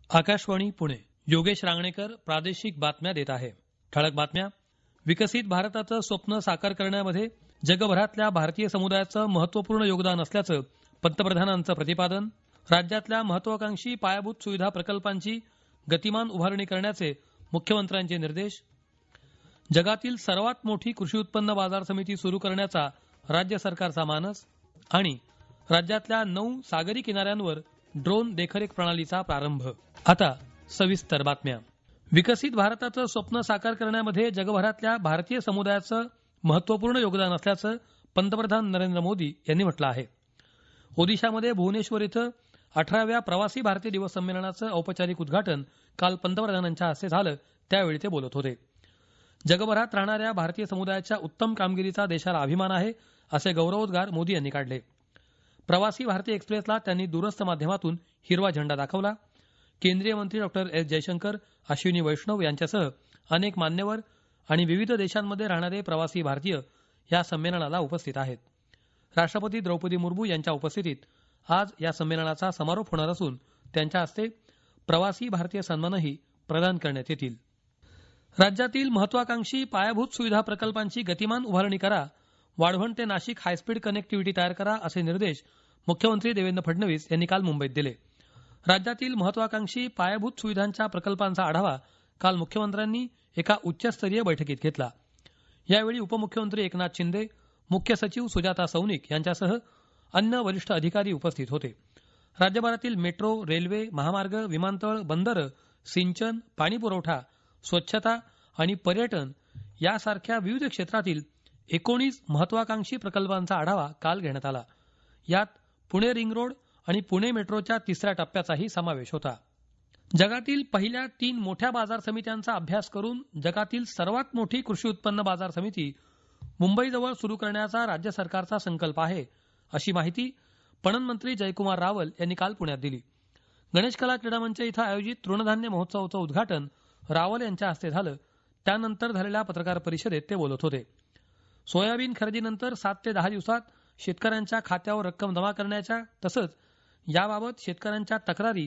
आकाशवाणी पुणे. योगेश रांगणेकर प्रादेशिक बातम्या देत आहे. ठळक बातम्या. विकसित भारताचं स्वप्न साकार करण्यामध्ये जगभरातल्या भारतीय समुदायाचं महत्वपूर्ण योगदान असल्याचं पंतप्रधानांचं प्रतिपादन. राज्यातल्या महत्वाकांक्षी पायाभूत सुविधा प्रकल्पांची गतिमान उभारणी करण्याचे मुख्यमंत्र्यांचे निर्देश. जगातील सर्वात मोठी कृषी उत्पन्न बाजार समिती सुरू करण्याचा राज्य सरकारचा मानस. आणि राज्यातल्या 9 सागरी किनाऱ्यांवर ड्रोन देखरेख प्रणालीचा प्रारंभ. आता सविस्तर बातम्या. विकसित भारताचं स्वप्न साकार करण्यामध्ये जगभरातल्या भारतीय समुदायाचं महत्वपूर्ण योगदान असल्याचं पंतप्रधान नरेंद्र मोदी यांनी म्हटलं आहे. ओदिशामध्ये भुवनेश्वर इथं 18व्या प्रवासी भारतीय दिवस संमेलनाचं औपचारिक उद्घाटन काल पंतप्रधानांच्या हस्ते झालं. त्यावेळी ते बोलत होते. जगभरात राहणाऱ्या भारतीय समुदायाच्या उत्तम कामगिरीचा देशाला अभिमान आहे, असे गौरवोद्गार मोदी यांनी काढले. प्रवासी भारतीय एक्सप्रेसला त्यांनी दूरस्थ माध्यमातून हिरवा झेंडा दाखवला. केंद्रीय मंत्री डॉक्टर एस जयशंकर, अश्विनी वैष्णव यांच्यासह अनेक मान्यवर आणि विविध देशांमध्ये राहणारे प्रवासी भारतीय या संमेलनाला उपस्थित आहेत. राष्ट्रपती द्रौपदी मुर्मू यांच्या उपस्थितीत आज या संमेलनाचा समारोप होणार असून त्यांच्या हस्ते प्रवासी भारतीय सन्मानही प्रदान करण्यात येतील. राज्यातील महत्वाकांक्षी पायाभूत सुविधा प्रकल्पांची गतिमान उभारणी करा, वाढवण ते नाशिक हायस्पीड कनेक्टिव्हिटी तयार करा, असे निर्देश मुख्यमंत्री देवेंद्र फडणवीस यांनी काल मुंबईत दिले. राज्यातील महत्वाकांक्षी पायाभूत सुविधांच्या प्रकल्पांचा आढावा काल मुख्यमंत्र्यांनी एका उच्चस्तरीय बैठकीत घेतला. यावेळी उपमुख्यमंत्री एकनाथ शिंदे, मुख्य सचिव सुजाता सौनिक यांच्यासह अन्य वरिष्ठ अधिकारी उपस्थित होते. राज्यभरातील मेट्रो, रेल्वे, महामार्ग, विमानतळ, बंदरं, सिंचन, पाणीपुरवठा, स्वच्छता आणि पर्यटन यासारख्या विविध क्षेत्रातील 19 महत्वाकांक्षी प्रकल्पांचा आढावा काल घेण्यात आला. यात पुणे रिंग रोड आणि पुणे मेट्रोच्या 3ऱ्या टप्प्याचाही समावेश होता. जगातील पहिल्या 3 मोठ्या बाजार समित्यांचा अभ्यास करून जगातील सर्वात मोठी कृषी उत्पन्न बाजार समिती मुंबईजवळ सुरू करण्याचा राज्य सरकारचा संकल्प आहे, अशी माहिती पणन मंत्री जयकुमार रावल यांनी काल पुण्यात दिली. गणेश कला क्रीडा मंच इथं आयोजित तृणधान्य महोत्सवाचं उद्घाटन रावल यांच्या हस्ते झालं. त्यानंतर झालेल्या पत्रकार परिषदेत ते बोलत होते. सोयाबीन खरेदीनंतर 7 ते 10 दिवसात शेतकऱ्यांच्या खात्यावर रक्कम जमा करण्याच्या तसंच याबाबत शेतकऱ्यांच्या तक्रारी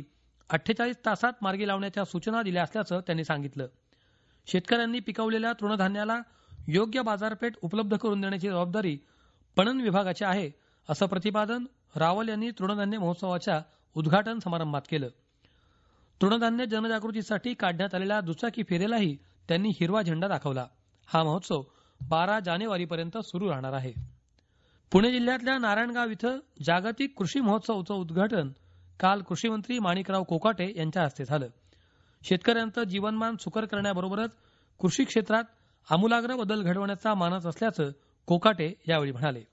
48 तासात मार्गी लावण्याच्या सूचना दिल्या असल्याचं त्यांनी सांगितलं. शेतकऱ्यांनी पिकवलेल्या तृणधान्याला योग्य बाजारपेठ उपलब्ध करून देण्याची जबाबदारी पणन विभागाची आहे, असं प्रतिपादन रावल यांनी तृणधान्य महोत्सवाच्या उद्घाटन समारंभात केलं. तृणधान्य जनजागृतीसाठी काढण्यात आलेल्या दुचाकी फेरीलाही त्यांनी हिरवा झेंडा दाखवला. हा महोत्सव 12 जानेवारीपर्यंत सुरू राहणार आहे. पुणे जिल्ह्यातल्या नारायणगाव इथं जागतिक कृषी महोत्सवाचं उद्घाटन काल कृषी मंत्री माणिकराव कोकाटे यांच्या हस्ते झालं. शेतकऱ्यांचं जीवनमान सुकर करण्याबरोबरच कृषी क्षेत्रात आमूलाग्र बदल घडवण्याचा मानस असल्याचं कोकाटे यावेळी म्हणाले.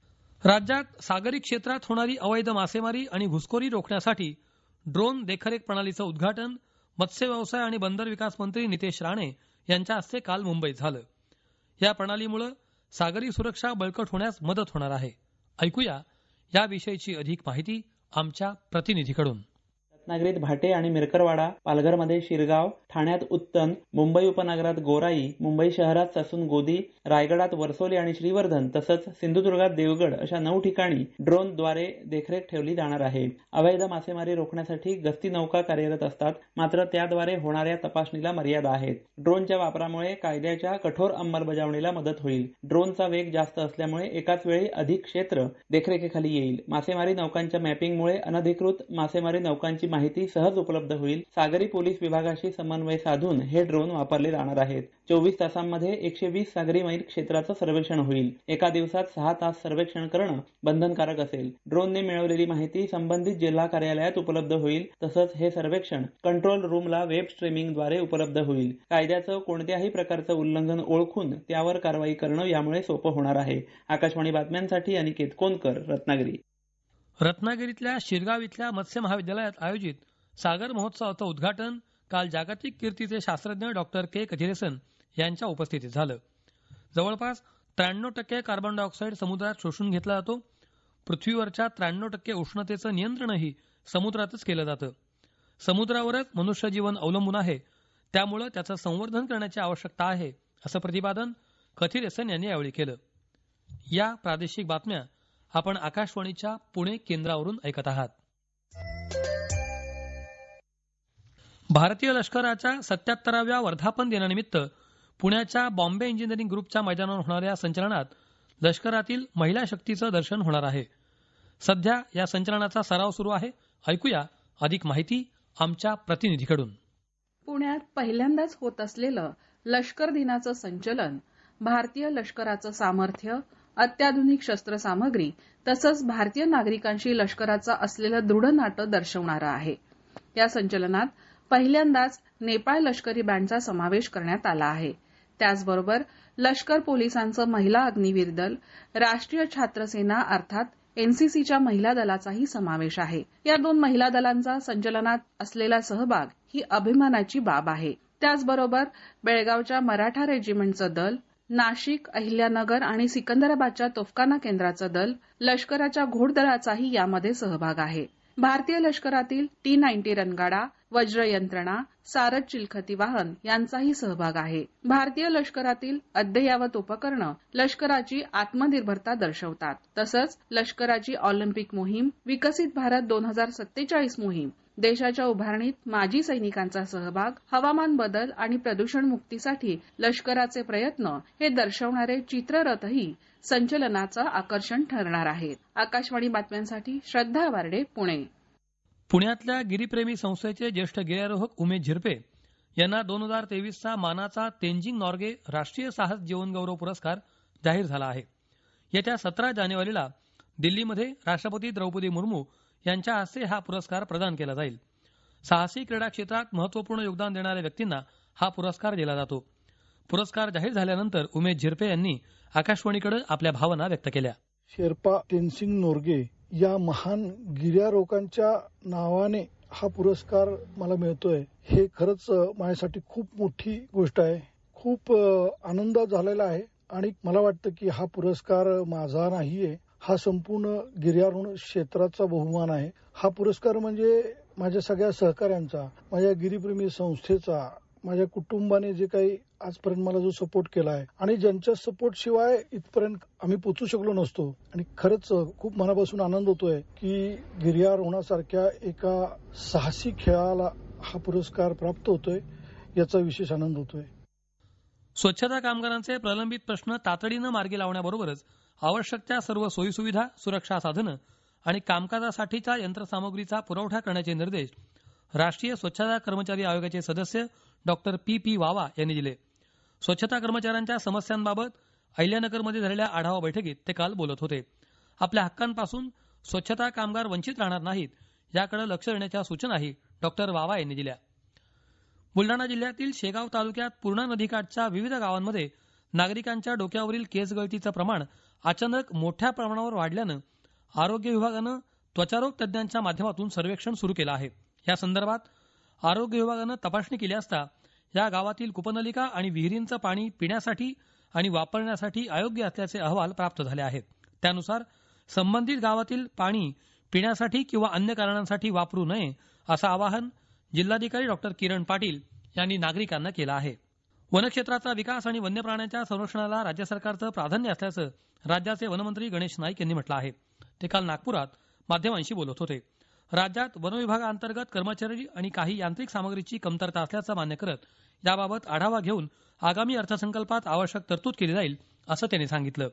राज्यात सागरी क्षेत्रात होणारी अवैध मासेमारी आणि घुसखोरी रोखण्यासाठी ड्रोन देखरेख प्रणालीचं उद्घाटन मत्स्य व्यवसाय आणि बंदर विकास मंत्री नितेश राणे यांच्या हस्ते काल मुंबईत झालं. या प्रणालीमुळे सागरी सुरक्षा बळकट होण्यास मदत होणार आहे. ऐकूया याविषयीची अधिक माहिती आमच्या प्रतिनिधीकडून. रत्नागिरीत भाटे आणि मिरकरवाडा, पालघरमध्ये शिरगाव, ठाण्यात उत्तन, मुंबई उपनगरात गोराई, मुंबई शहरात ससून गोदी, रायगडात वरसोली आणि श्रीवर्धन तसंच सिंधुदुर्गात देवगड अशा 9 ठिकाणी ड्रोनद्वारे देखरेख ठेवली जाणार आहे. अवैध मासेमारी रोखण्यासाठी गस्ती नौका कार्यरत असतात, मात्र त्याद्वारे होणाऱ्या तपासणीला मर्यादा आहेत. ड्रोनच्या वापरामुळे कायद्याच्या कठोर अंमलबजावणीला मदत होईल. ड्रोनचा वेग जास्त असल्यामुळे एकाच वेळी अधिक क्षेत्र देखरेखीखाली येईल. मासेमारी नौकांच्या मॅपिंगमुळे अनधिकृत मासेमारी नौकांची माहिती सहज उपलब्ध होईल. सागरी पोलीस विभागाशी समन्वय साधून हे ड्रोन वापरले जाणार आहेत. 24 तासांमध्ये 120 सागरी मैल क्षेत्राचं सर्वेक्षण होईल. एका दिवसात 6 तास सर्वेक्षण करणं बंधनकारक असेल. ड्रोनने मिळवलेली माहिती संबंधित जिल्हा कार्यालयात उपलब्ध होईल. तसंच हे सर्वेक्षण कंट्रोल रूमला वेब स्ट्रीमिंगद्वारे उपलब्ध होईल. कायद्याचं कोणत्याही प्रकारचं उल्लंघन ओळखून त्यावर कारवाई करणं यामुळे सोपं होणार आहे. आकाशवाणी बातम्यांसाठी अनिकेत कोनकर, रत्नागिरी. रत्नागिरीतल्या शिरगाव इथल्या मत्स्य महाविद्यालयात आयोजित सागर महोत्सवाचं उद्घाटन काल जागतिक कीर्तीचे शास्त्रज्ञ डॉक्टर के कथिरेसन यांच्या उपस्थितीत झालं. जवळपास 93% कार्बन डायऑक्साईड समुद्रात शोषून घेतला जातो. पृथ्वीवरच्या 93% उष्णतेचं नियंत्रणही समुद्रातच केलं जातं. समुद्रावरच मनुष्य जीवन अवलंबून आहे, त्यामुळे त्याचं संवर्धन करण्याची आवश्यकता आहे, असं प्रतिपादन कथिरेसन यांनी यावेळी केलं. या प्रादेशिक बातम्या आपण आकाशवाणीच्या पुणे केंद्रावरून ऐकत आहात. भारतीय लष्कराच्या 77व्या वर्धापन दिनानिमित्त पुण्याच्या बॉम्बे इंजिनिअरिंग ग्रुपच्या मैदानावर होणाऱ्या संचलनात लष्करातील महिला शक्तीचं दर्शन होणार आहे. सध्या या संचलनाचा सराव सुरू आहे. ऐकूया अधिक माहिती आमच्या प्रतिनिधीकडून. पुण्यात पहिल्यांदाच होत असलेलं लष्कर दिनाचं संचलन भारतीय लष्कराचं सामर्थ्य, अत्याधुनिक शस्त्रसामग्री तसंच भारतीय नागरिकांशी लष्कराचं असलेलं दृढ नातं दर्शवणारं आहे. या संचलनात पहिल्यांदाच नेपाळ लष्करी बँडचा समावेश करण्यात आला आहे. त्याचबरोबर लष्कर पोलिसांचं महिला अग्निवीर दल, राष्ट्रीय छात्र सेना अर्थात एनसीसीच्या महिला दलाचाही समावेश आहे. या 2 महिला दलांचा संचलनात असलेला सहभाग ही अभिमानाची बाब आहे. त्याचबरोबर बेळगावच्या मराठा रेजिमेंटचं दल, नाशिक, अहिल्यानगर आणि सिकंदराबादच्या तोफखाना केंद्राचं दल, लष्कराच्या घोडदळाचाही यामध्ये सहभाग आहे. भारतीय लष्करातील T-90 रणगाडा, वज्र यंत्रणा, सारज चिलखती वाहन यांचाही सहभाग आहे. भारतीय लष्करातील अद्ययावत उपकरणं लष्कराची आत्मनिर्भरता दर्शवतात. तसंच लष्कराची ऑलिम्पिक मोहीम, विकसित भारत 2047 मोहीम, देशाच्या उभारणीत माजी सैनिकांचा सहभाग, हवामान बदल आणि प्रदूषण मुक्तीसाठी लष्कराचे प्रयत्न हे दर्शवणारे चित्ररथही संचलनाचं आकर्षण ठरणार आहेत. आकाशवाणी बातम्यांसाठी श्रद्धा वार्डे, पुणे. पुण्यातल्या गिरीप्रेमी संस्थेचे ज्येष्ठ गिर्यारोहक उमेश झिरपे यांना 2023चा मानाचा तेंजिंग नॉर्गे राष्ट्रीय साहस जीवनगौरव पुरस्कार जाहीर झाला आहे. येत्या 17 जानेवारीला दिल्लीमध्ये राष्ट्रपती द्रौपदी मुर्मू यांच्या हस्ते हा पुरस्कार प्रदान केला जाईल. साहसी क्रीडा क्षेत्रात महत्वपूर्ण योगदान देणाऱ्या व्यक्तींना हा पुरस्कार दिला जातो. पुरस्कार जाहीर झाल्यानंतर उमेश झिरपे यांनी आकाशवाणीकडे आपल्या भावना व्यक्त केल्या. शेर्पा तेनसिंग नोर्गे या महान गिर्यारोहकांच्या नावाने हा पुरस्कार मला मिळतोय, हे खरंच माझ्यासाठी खूप मोठी गोष्ट आहे. खूप आनंद झालेला आहे आणि मला वाटतं की हा पुरस्कार माझा नाहीये, हा संपूर्ण गिर्यारोहण क्षेत्राचा बहुमान आहे. हा पुरस्कार म्हणजे माझ्या सगळ्या सहकाऱ्यांचा, माझ्या गिरीप्रेमी संस्थेचा, माझ्या कुटुंबाने जे काही आजपर्यंत मला जो सपोर्ट केला आहे आणि ज्यांच्या सपोर्ट शिवाय इथपर्यंत आम्ही पोहोचू शकलो नसतो. आणि खरंच खूप मनापासून आनंद होतोय की गिर्यारोहणासारख्या एका साहसी खेळाला हा पुरस्कार प्राप्त होतोय, याचा विशेष आनंद होतोय. स्वच्छता कामगारांचे प्रलंबित प्रश्न तातडीनं मार्गी लावण्याबरोबरच आवश्यक त्या सर्व सोयीसुविधा, सुरक्षा साधनं आणि कामकाजासाठीच्या यंत्रसामुग्रीचा पुरवठा करण्याचे निर्देश राष्ट्रीय स्वच्छता कर्मचारी आयोगाचे सदस्य डॉक्टर P. वावा यांनी दिले. स्वच्छता कर्मचाऱ्यांच्या समस्यांबाबत अहिल्यानगरमध्ये झालेल्या आढावा बैठकीत ते काल बोलत होते. आपल्या हक्कांपासून स्वच्छता कामगार वंचित राहणार नाहीत याकडे लक्ष देण्याच्या सूचनाही डॉक्टर वावा यांनी दिल्या. बुलडाणा जिल्ह्यातील शेगाव तालुक्यात पूर्णा नदीकाठच्या विविध गावांमध्ये नागरिकांच्या डोक्यावरील केस गळतीचं प्रमाण अचानक मोठ्या प्रमाणावर वाढल्यानं आरोग्य विभागानं त्वचारोग तज्ज्ञांच्या माध्यमातून सर्वेक्षण सुरू केलं आहे. या संदर्भात आरोग्य विभागानं तपासणी केली असता या गावातील कूपनलिका आणि विहिरींचं पाणी पिण्यासाठी आणि वापरण्यासाठी अयोग्य असल्याचे अहवाल प्राप्त झाले आहेत. त्यानुसार संबंधित गावातील पाणी पिण्यासाठी किंवा अन्य कारणांसाठी वापरू नये असं आवाहन जिल्हाधिकारी डॉक्टर किरण पाटील यांनी नागरिकांना केलं आहे. वनक्षेत्राचा विकास आणि वन्य प्राण्यांच्या संरक्षणाला राज्य सरकारचं प्राधान्य असल्याचं राज्याचे वनमंत्री गणेश नाईक यांनी म्हटलं आहे. ते काल नागपुरात माध्यमांशी बोलत होते. राज्यात वनविभागाअंतर्गत कर्मचारी आणि काही यांत्रिक सामग्रीची कमतरता असल्याचं मान्य करत याबाबत आढावा घेऊन आगामी अर्थसंकल्पात आवश्यक तरतूद केली जाईल असं त्यांनी सांगितलं.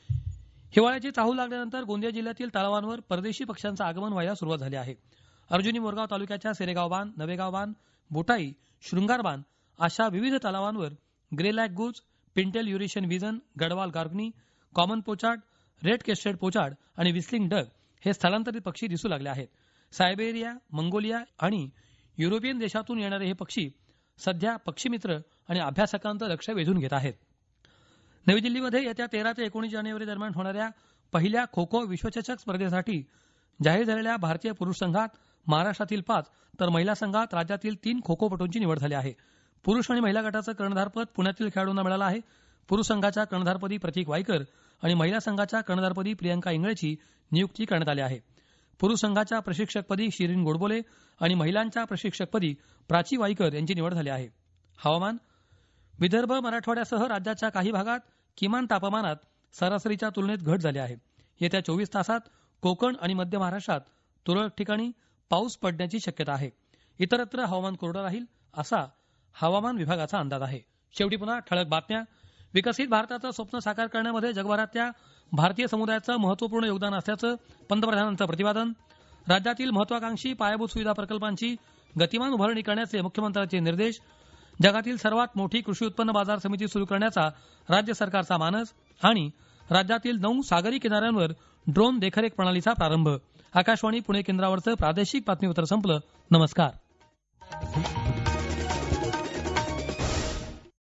हिवाळ्याची चाहूल लागल्यानंतर गोंदिया जिल्ह्यातील तलावांवर परदेशी पक्ष्यांचं आगमन व्हायला सुरुवात झाली आहे. अर्जुनी मोरगाव तालुक्याच्या सेरेगाव बांध, नवेगाव बांध, बोटाई, शृंगार बांध अशा विविध तलावांवर greylag goose, pintail Eurasian wigeon, gadwall garganey, common pochard, red crested pochard आणि विस्लिंग डग हे स्थलांतरित पक्षी दिसू लागले आहेत. सायबेरिया, मंगोलिया आणि युरोपियन देशातून येणारे हे पक्षी सध्या पक्षीमित्र आणि अभ्यासकांचं लक्ष वेधून घेत आहेत. नवी दिल्लीमध्ये येत्या 13 ते 19 जानेवारी दरम्यान होणाऱ्या पहिल्या खो खो विश्वचषक स्पर्धेसाठी जाहीर झालेल्या भारतीय पुरुष संघात महाराष्ट्रातील 5 तर महिला संघात राज्यातील 3 खो खोपटूंची निवड झाली आहे. पुरुष आणि महिला गटाचं कर्णधारपद पुण्यातील खेळाडूंना मिळालं आहे. पुरुष संघाच्या कर्णधारपदी प्रतीक वायकर आणि महिला संघाच्या कर्णधारपदी प्रियंका इंगळेची नियुक्ती करण्यात आली आहे. पुरुष संघाच्या प्रशिक्षकपदी शिरीन गोडबोले आणि महिलांच्या प्रशिक्षकपदी प्राची वाईकर यांची निवड झाली आहे. हवामान. विदर्भ, मराठवाड्यासह राज्याच्या काही भागात किमान तापमानात सरासरीच्या तुलनेत घट झाली आहे. येत्या 24 तासात कोकण आणि मध्य महाराष्ट्रात तुरळक ठिकाणी पाऊस पडण्याची शक्यता आहे. इतरत्र हवामान कोरडं राहील असा हवामान विभागाचा अंदाज आहे. शेवटी पुन्हा ठळक बातम्या. विकसित भारताचं स्वप्न साकार करण्यामध्ये जगभरातल्या भारतीय समुदायाचं महत्वपूर्ण योगदान असल्याचं पंतप्रधानांचं प्रतिपादन. राज्यातील महत्वाकांक्षी पायाभूत सुविधा प्रकल्पांची गतिमान उभारणी करण्याचे मुख्यमंत्र्यांचे निर्देश. जगातील सर्वात मोठी कृषी उत्पन्न बाजार समिती सुरू करण्याचा राज्य सरकारचा मानस. आणि राज्यातील 9 सागरी किनाऱ्यांवर ड्रोन देखरेख प्रणालीचा प्रारंभ. आकाशवाणी पुणे केंद्रावरचं प्रादेशिक बातमीपत्र संपलं. नमस्कार.